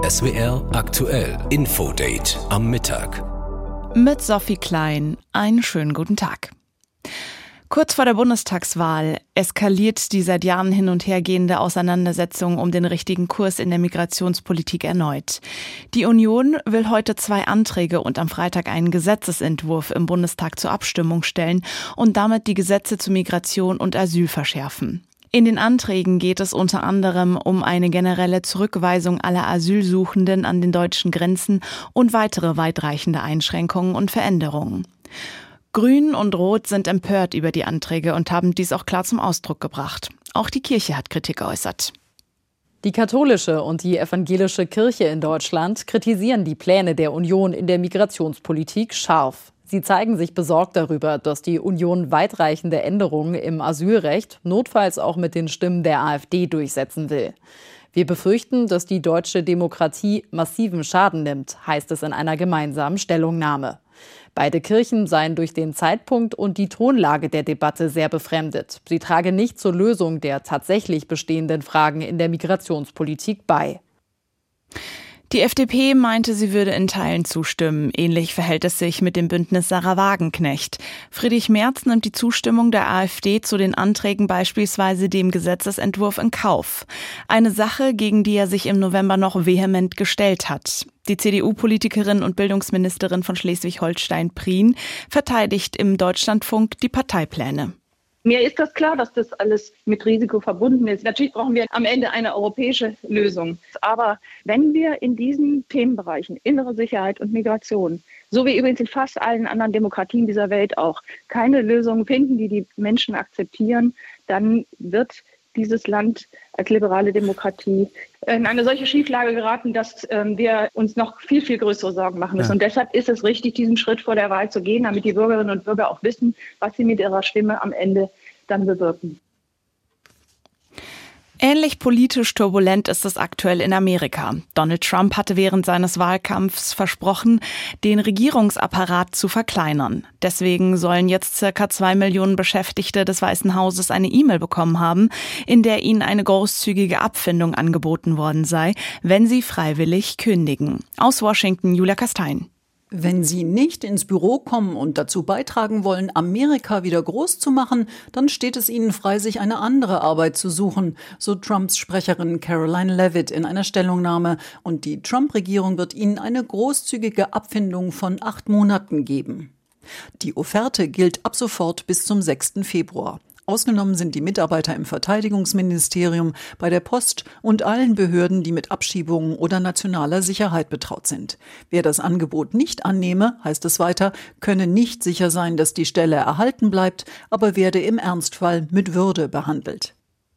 SWR aktuell Infodate am Mittag. Mit Sophie Klein. Einen schönen guten Tag. Kurz vor der Bundestagswahl eskaliert die seit Jahren hin und her gehende Auseinandersetzung um den richtigen Kurs in der Migrationspolitik erneut. Die Union will heute 2 Anträge und am Freitag einen Gesetzesentwurf im Bundestag zur Abstimmung stellen und damit die Gesetze zu Migration und Asyl verschärfen. In den Anträgen geht es unter anderem um eine generelle Zurückweisung aller Asylsuchenden an den deutschen Grenzen und weitere weitreichende Einschränkungen und Veränderungen. Grün und Rot sind empört über die Anträge und haben dies auch klar zum Ausdruck gebracht. Auch die Kirche hat Kritik geäußert. Die katholische und die evangelische Kirche in Deutschland kritisieren die Pläne der Union in der Migrationspolitik scharf. Sie zeigen sich besorgt darüber, dass die Union weitreichende Änderungen im Asylrecht notfalls auch mit den Stimmen der AfD durchsetzen will. Wir befürchten, dass die deutsche Demokratie massiven Schaden nimmt, heißt es in einer gemeinsamen Stellungnahme. Beide Kirchen seien durch den Zeitpunkt und die Tonlage der Debatte sehr befremdet. Sie trage nicht zur Lösung der tatsächlich bestehenden Fragen in der Migrationspolitik bei. Die FDP meinte, sie würde in Teilen zustimmen. Ähnlich verhält es sich mit dem Bündnis Sarah Wagenknecht. Friedrich Merz nimmt die Zustimmung der AfD zu den Anträgen, beispielsweise dem Gesetzesentwurf, in Kauf. Eine Sache, gegen die er sich im November noch vehement gestellt hat. Die CDU-Politikerin und Bildungsministerin von Schleswig-Holstein Prien verteidigt im Deutschlandfunk die Parteipläne. Mir ist das klar, dass das alles mit Risiko verbunden ist. Natürlich brauchen wir am Ende eine europäische Lösung. Aber wenn wir in diesen Themenbereichen innere Sicherheit und Migration, so wie übrigens in fast allen anderen Demokratien dieser Welt auch, keine Lösungen finden, die die Menschen akzeptieren, dann wird dieses Land als liberale Demokratie in eine solche Schieflage geraten, dass wir uns noch viel, viel größere Sorgen machen müssen. Und deshalb ist es richtig, diesen Schritt vor der Wahl zu gehen, damit die Bürgerinnen und Bürger auch wissen, was sie mit ihrer Stimme am Ende dann bewirken. Ähnlich politisch turbulent ist es aktuell in Amerika. Donald Trump hatte während seines Wahlkampfs versprochen, den Regierungsapparat zu verkleinern. Deswegen sollen jetzt ca. 2 Millionen Beschäftigte des Weißen Hauses eine E-Mail bekommen haben, in der ihnen eine großzügige Abfindung angeboten worden sei, wenn sie freiwillig kündigen. Aus Washington, Julia Kastein. Wenn Sie nicht ins Büro kommen und dazu beitragen wollen, Amerika wieder groß zu machen, dann steht es Ihnen frei, sich eine andere Arbeit zu suchen, so Trumps Sprecherin Caroline Leavitt in einer Stellungnahme. Und die Trump-Regierung wird Ihnen eine großzügige Abfindung von 8 Monaten geben. Die Offerte gilt ab sofort bis zum 6. Februar. Ausgenommen sind die Mitarbeiter im Verteidigungsministerium, bei der Post und allen Behörden, die mit Abschiebungen oder nationaler Sicherheit betraut sind. Wer das Angebot nicht annehme, heißt es weiter, könne nicht sicher sein, dass die Stelle erhalten bleibt, aber werde im Ernstfall mit Würde behandelt.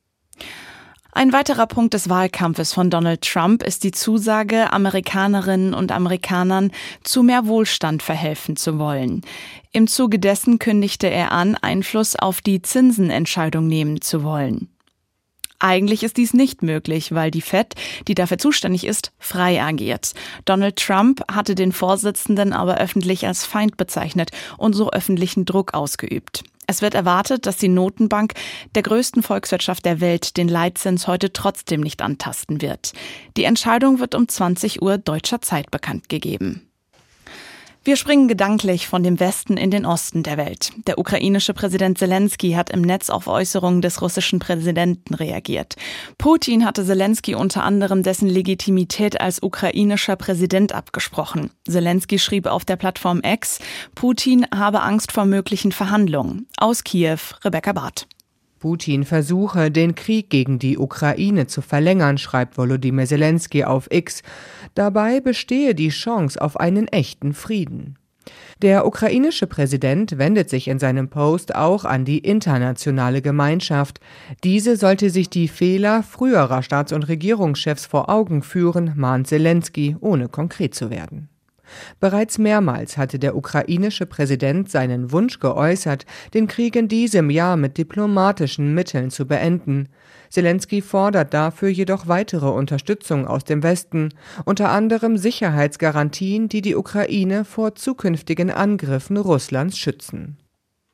Ein weiterer Punkt des Wahlkampfes von Donald Trump ist die Zusage, Amerikanerinnen und Amerikanern zu mehr Wohlstand verhelfen zu wollen. Im Zuge dessen kündigte er an, Einfluss auf die Zinsenentscheidung nehmen zu wollen. Eigentlich ist dies nicht möglich, weil die Fed, die dafür zuständig ist, frei agiert. Donald Trump hatte den Vorsitzenden aber öffentlich als Feind bezeichnet und so öffentlichen Druck ausgeübt. Es wird erwartet, dass die Notenbank der größten Volkswirtschaft der Welt den Leitzins heute trotzdem nicht antasten wird. Die Entscheidung wird um 20 Uhr deutscher Zeit bekannt gegeben. Wir springen gedanklich von dem Westen in den Osten der Welt. Der ukrainische Präsident Selenskyj hat im Netz auf Äußerungen des russischen Präsidenten reagiert. Putin hatte Selenskyj unter anderem dessen Legitimität als ukrainischer Präsident abgesprochen. Selenskyj schrieb auf der Plattform X, Putin habe Angst vor möglichen Verhandlungen. Aus Kiew, Rebecca Barth. Putin versuche, den Krieg gegen die Ukraine zu verlängern, schreibt Volodymyr Selenskyj auf X. Dabei bestehe die Chance auf einen echten Frieden. Der ukrainische Präsident wendet sich in seinem Post auch an die internationale Gemeinschaft. Diese sollte sich die Fehler früherer Staats- und Regierungschefs vor Augen führen, mahnt Selenskyj, ohne konkret zu werden. Bereits mehrmals hatte der ukrainische Präsident seinen Wunsch geäußert, den Krieg in diesem Jahr mit diplomatischen Mitteln zu beenden. Selenskyj fordert dafür jedoch weitere Unterstützung aus dem Westen, unter anderem Sicherheitsgarantien, die die Ukraine vor zukünftigen Angriffen Russlands schützen.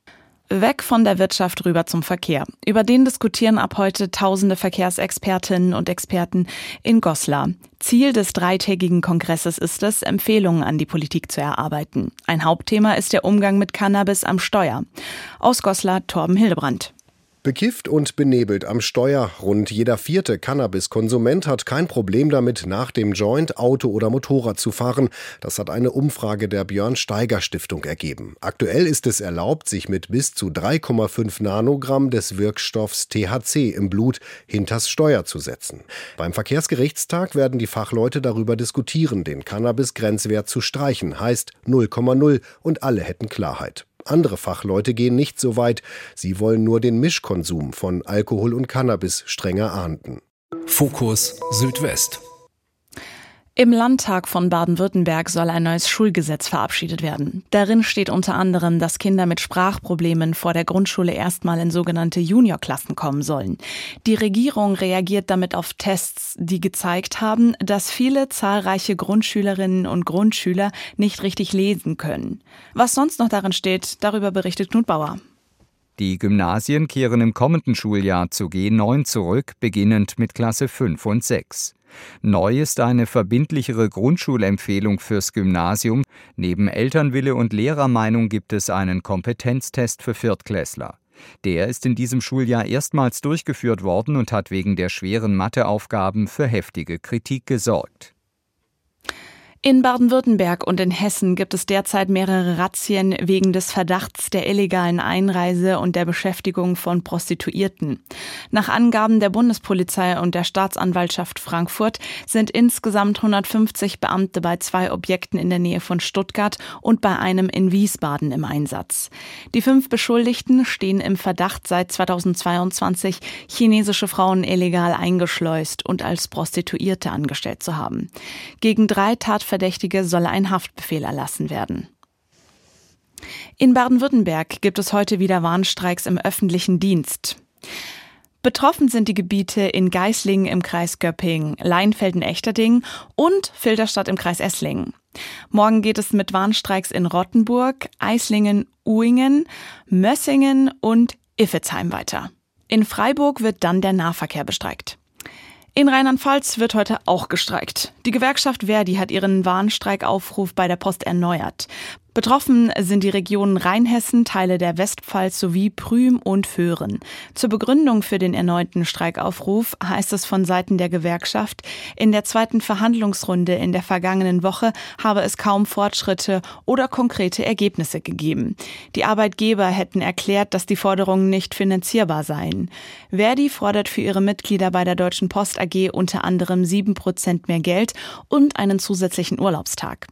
Weg von der Wirtschaft rüber zum Verkehr. Über den diskutieren ab heute tausende Verkehrsexpertinnen und Experten in Goslar. Ziel des dreitägigen Kongresses ist es, Empfehlungen an die Politik zu erarbeiten. Ein Hauptthema ist der Umgang mit Cannabis am Steuer. Aus Goslar, Torben Hildebrandt. Bekifft und benebelt am Steuer. Rund jeder 4. Cannabis-Konsument hat kein Problem damit, nach dem Joint Auto oder Motorrad zu fahren. Das hat eine Umfrage der Björn-Steiger-Stiftung ergeben. Aktuell ist es erlaubt, sich mit bis zu 3,5 Nanogramm des Wirkstoffs THC im Blut hinters Steuer zu setzen. Beim Verkehrsgerichtstag werden die Fachleute darüber diskutieren, den Cannabis-Grenzwert zu streichen. Heißt 0,0 und alle hätten Klarheit. Andere Fachleute gehen nicht so weit. Sie wollen nur den Mischkonsum von Alkohol und Cannabis strenger ahnden. Fokus Südwest. Im Landtag von Baden-Württemberg soll ein neues Schulgesetz verabschiedet werden. Darin steht unter anderem, dass Kinder mit Sprachproblemen vor der Grundschule erstmal in sogenannte Juniorklassen kommen sollen. Die Regierung reagiert damit auf Tests, die gezeigt haben, dass viele zahlreiche Grundschülerinnen und Grundschüler nicht richtig lesen können. Was sonst noch darin steht, darüber berichtet Knut Bauer. Die Gymnasien kehren im kommenden Schuljahr zu G9 zurück, beginnend mit Klasse 5 und 6. Neu ist eine verbindlichere Grundschulempfehlung fürs Gymnasium. Neben Elternwille und Lehrermeinung gibt es einen Kompetenztest für Viertklässler. Der ist in diesem Schuljahr erstmals durchgeführt worden und hat wegen der schweren Matheaufgaben für heftige Kritik gesorgt. In Baden-Württemberg und in Hessen gibt es derzeit mehrere Razzien wegen des Verdachts der illegalen Einreise und der Beschäftigung von Prostituierten. Nach Angaben der Bundespolizei und der Staatsanwaltschaft Frankfurt sind insgesamt 150 Beamte bei 2 Objekten in der Nähe von Stuttgart und bei einem in Wiesbaden im Einsatz. Die 5 Beschuldigten stehen im Verdacht, seit 2022 chinesische Frauen illegal eingeschleust und als Prostituierte angestellt zu haben. Gegen 3 Tatverdächtige soll ein Haftbefehl erlassen werden. In Baden-Württemberg gibt es heute wieder Warnstreiks im öffentlichen Dienst. Betroffen sind die Gebiete in Geislingen im Kreis Göppingen, Leinfelden-Echterdingen und Filderstadt im Kreis Esslingen. Morgen geht es mit Warnstreiks in Rottenburg, Eislingen, Uhingen, Mössingen und Iffezheim weiter. In Freiburg wird dann der Nahverkehr bestreikt. In Rheinland-Pfalz wird heute auch gestreikt. Die Gewerkschaft Verdi hat ihren Warnstreikaufruf bei der Post erneuert. Betroffen sind die Regionen Rheinhessen, Teile der Westpfalz sowie Prüm und Föhren. Zur Begründung für den erneuten Streikaufruf heißt es von Seiten der Gewerkschaft, in der 2. Verhandlungsrunde in der vergangenen Woche habe es kaum Fortschritte oder konkrete Ergebnisse gegeben. Die Arbeitgeber hätten erklärt, dass die Forderungen nicht finanzierbar seien. Verdi fordert für ihre Mitglieder bei der Deutschen Post AG unter anderem 7% mehr Geld und einen zusätzlichen Urlaubstag.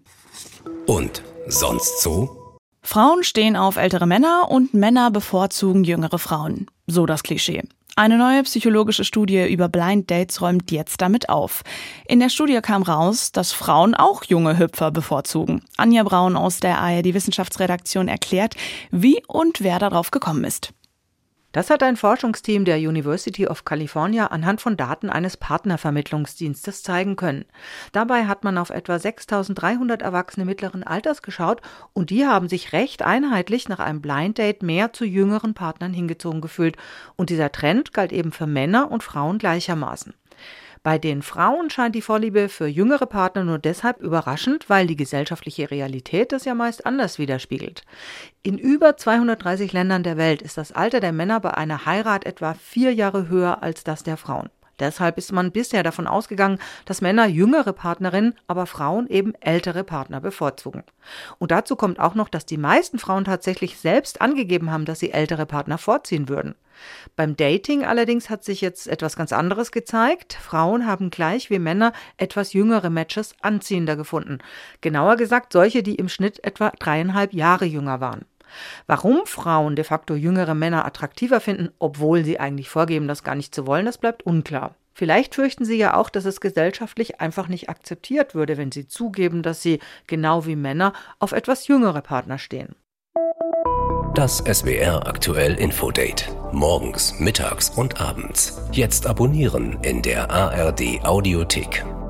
Und sonst so? Frauen stehen auf ältere Männer und Männer bevorzugen jüngere Frauen. So das Klischee. Eine neue psychologische Studie über Blind Dates räumt jetzt damit auf. In der Studie kam raus, dass Frauen auch junge Hüpfer bevorzugen. Anja Braun aus der ARD Wissenschaftsredaktion erklärt, wie und wer darauf gekommen ist. Das hat ein Forschungsteam der University of California anhand von Daten eines Partnervermittlungsdienstes zeigen können. Dabei hat man auf etwa 6.300 Erwachsene mittleren Alters geschaut und die haben sich recht einheitlich nach einem Blind Date mehr zu jüngeren Partnern hingezogen gefühlt. Und dieser Trend galt eben für Männer und Frauen gleichermaßen. Bei den Frauen scheint die Vorliebe für jüngere Partner nur deshalb überraschend, weil die gesellschaftliche Realität das ja meist anders widerspiegelt. In über 230 Ländern der Welt ist das Alter der Männer bei einer Heirat etwa 4 Jahre höher als das der Frauen. Deshalb ist man bisher davon ausgegangen, dass Männer jüngere Partnerinnen, aber Frauen eben ältere Partner bevorzugen. Und dazu kommt auch noch, dass die meisten Frauen tatsächlich selbst angegeben haben, dass sie ältere Partner vorziehen würden. Beim Dating allerdings hat sich jetzt etwas ganz anderes gezeigt. Frauen haben gleich wie Männer etwas jüngere Matches anziehender gefunden. Genauer gesagt solche, die im Schnitt etwa 3,5 Jahre jünger waren. Warum Frauen de facto jüngere Männer attraktiver finden, obwohl sie eigentlich vorgeben, das gar nicht zu wollen, das bleibt unklar. Vielleicht fürchten sie ja auch, dass es gesellschaftlich einfach nicht akzeptiert würde, wenn sie zugeben, dass sie, genau wie Männer, auf etwas jüngere Partner stehen. Das SWR Aktuell Infodate. Morgens, mittags und abends. Jetzt abonnieren in der ARD Audiothek.